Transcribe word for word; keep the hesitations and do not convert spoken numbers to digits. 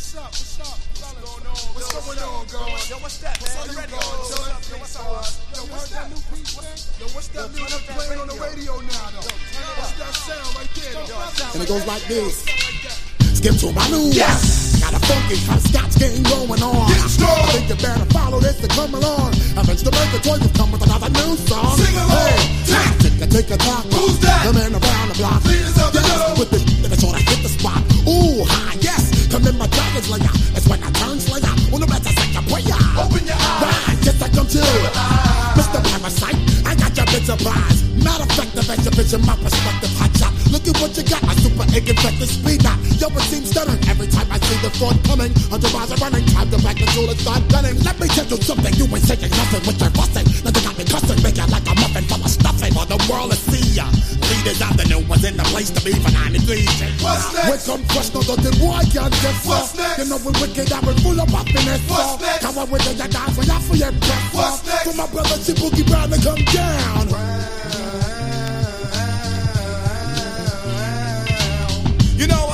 What's up? What's up? What's going on? What's going on, God? Yo, what's that, man? What's up, yo, what's up? Yo, what's that new piece, man? Yo, what's that music playing on the radio now, though? What's that sound right there, though? And it goes like this. Skip to my news. Yes. Got a funky kind of Scotch game going on. I think you better follow this and come along. Avenge the Maker Toy, you come with another new song. Sing along. Hey, take a take a talk. Who's that? The man around the block. Leaders of the yes, with the that's when I hit the spot. Ooh, hi, yes. Come in my dragon's layer. That's when I turn slayer. On the better second prayer. Open your eyes. Right, yes, I come to. Mister Parasite, I got your big surprise. Matter of fact, the best your bitch in my perspective. Hot shot. Look at what you got. My super egg infected speed knot. Yo, it seems stunning every time I see the front coming. Hundred miles are running. Time to back the tool and start gunning. Let me tell you something. You ain't saying nothing with your fussing. Now you got me cussing. Make it like a muffin full of stuffing. For the world to see ya. Leaders out the new ones in the place to be for ninety-three. What's next? With some fresh no the boy can't get What's next? You know we wicked, I was full of happiness. What's next? Come on with the dance for your for your breath. What's next? For my brother, she Boogie Brown to come down. You know